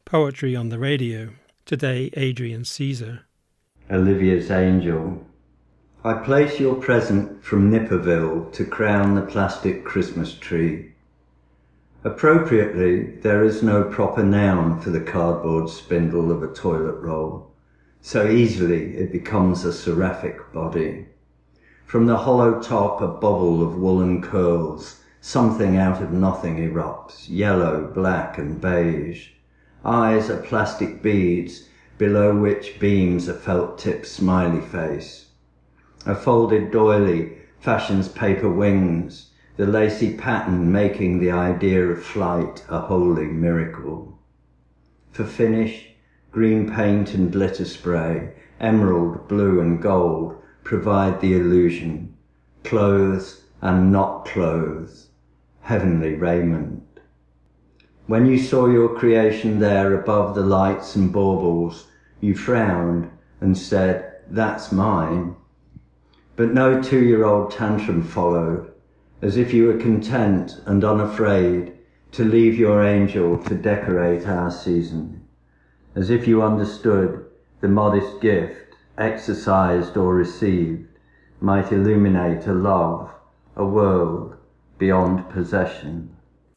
Poetry on the Radio. Today, Adrian Caesar. Olivia's Angel. I place your present from Nipperville to crown the plastic Christmas tree. Appropriately, there is no proper noun for the cardboard spindle of a toilet roll. So easily it becomes a seraphic body. From the hollow top a bubble of woolen curls, something out of nothing erupts, yellow, black and beige. Eyes are plastic beads, below which beams a felt-tip smiley face. A folded doily fashions paper wings, the lacy pattern making the idea of flight a holy miracle. For finish, green paint and glitter spray, emerald, blue and gold provide the illusion. Clothes and not clothes, heavenly raiment. When you saw your creation there above the lights and baubles, you frowned and said, "That's mine." But no 2-year-old tantrum followed, as if you were content and unafraid to leave your angel to decorate our season, as if you understood the modest gift, exercised or received, might illuminate a love, a world beyond possession.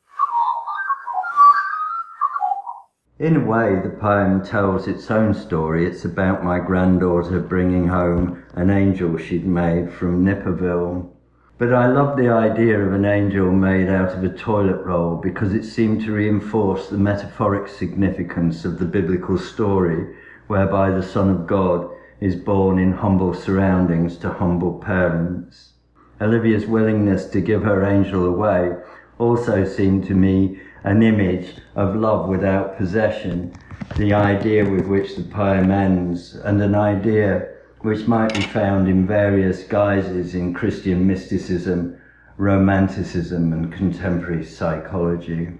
In a way, the poem tells its own story. It's about my granddaughter bringing home an angel she'd made from Nipperville. But I love the idea of an angel made out of a toilet roll because it seemed to reinforce the metaphoric significance of the biblical story whereby the Son of God is born in humble surroundings to humble parents. Olivia's willingness to give her angel away also seemed to me an image of love without possession, the idea with which the poem ends, and an idea which might be found in various guises in Christian mysticism, romanticism, and contemporary psychology.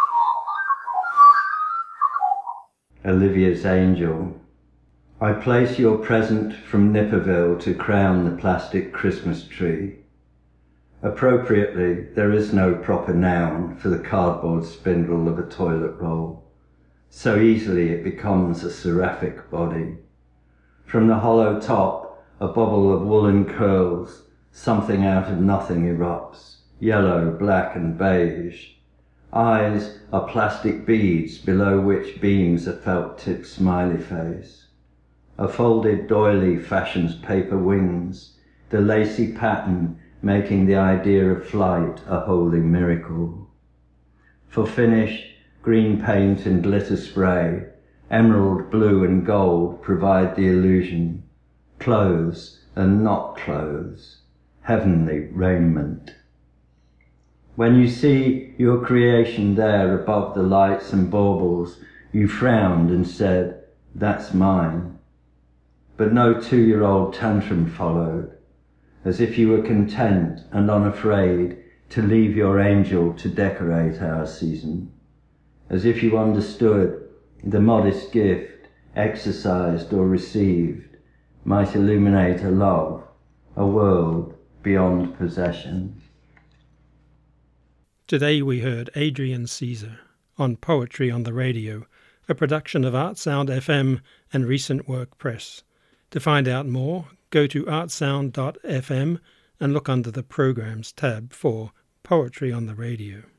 Olivia's Angel. I place your present from Nipperville to crown the plastic Christmas tree. Appropriately, there is no proper noun for the cardboard spindle of a toilet roll. So easily it becomes a seraphic body. From the hollow top, a bubble of woolen curls, something out of nothing erupts, yellow, black and beige. Eyes are plastic beads, below which beams a felt-tip smiley face. A folded doily fashions paper wings, the lacy pattern making the idea of flight a holy miracle. For finish, green paint and glitter spray, emerald, blue and gold provide the illusion. Clothes and not clothes, heavenly raiment. When you see your creation there above the lights and baubles, you frowned and said, "That's mine." But no 2-year-old tantrum followed, as if you were content and unafraid to leave your angel to decorate our season, as if you understood the modest gift, exercised or received, might illuminate a love, a world beyond possession. Today we heard Adrian Caesar on Poetry on the Radio, a production of Artsound FM and Recent Work Press. To find out more, go to artsound.fm and look under the Programs tab for Poetry on the Radio.